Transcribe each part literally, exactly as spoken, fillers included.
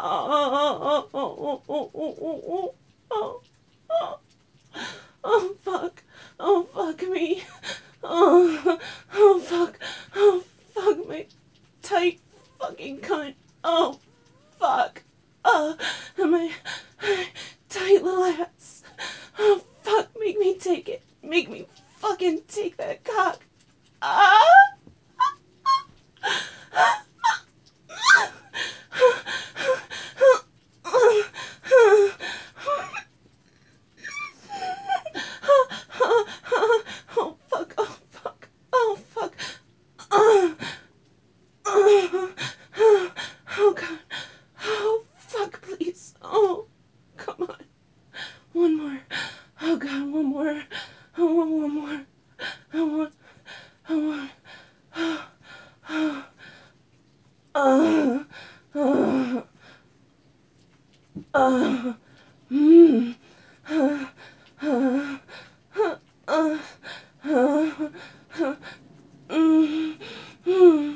Oh, oh, oh, oh, oh, oh, oh, oh, oh, fuck. Oh, fuck me. Oh, oh, fuck. Oh, fuck me. Tight fucking cunt. Oh, fuck. Oh, my tight little ass. Oh, fuck. Make me take it. Make me fucking take that cock. Ah! Oh, fuck. Oh, fuck. Oh, fuck. Oh, oh, God. Oh, fuck, please. Oh, come on. One more. Oh, God, one more. Oh, one, one more. I want, I want. Uh, uh, uh, mm, uh, uh, uh, uh, mm, mm,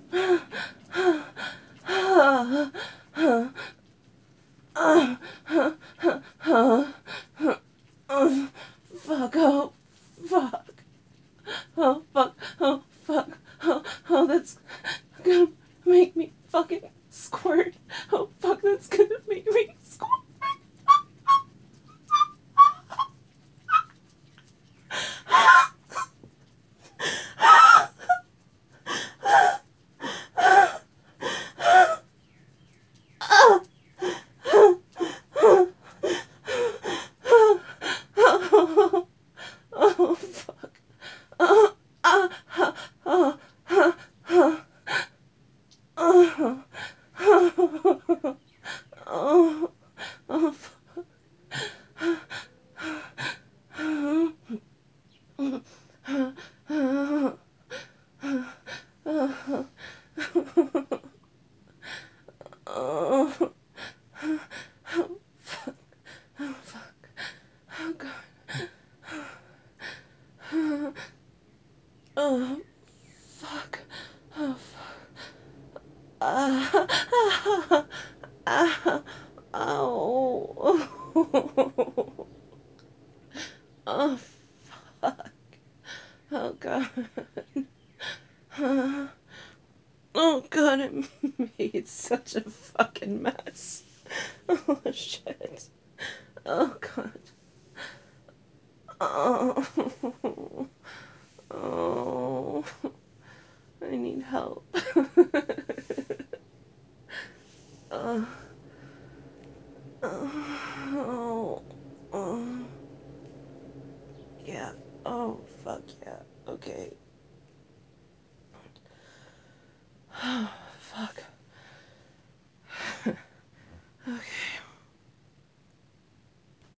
uh, uh, uh, uh, uh, fuck, oh, fuck, oh, fuck, oh, fuck, oh, oh, that's gonna make me fucking squirt. Oh, fuck, that's gonna make me squirt. Oh, fuck. Oh, ah, ha, oh, ha, ha, oh, oh, oh, oh, fuck. Oh, fuck. Oh, fuck. Oh, God. Oh, fuck. Oh, fuck. Ah, ah, ah, ow. Oh, fuck. Oh, God. Oh, God, it made such a fucking mess. Oh, shit. Oh, God. Oh, oh, I need help. uh, oh, oh, yeah. Oh, fuck yeah. Okay.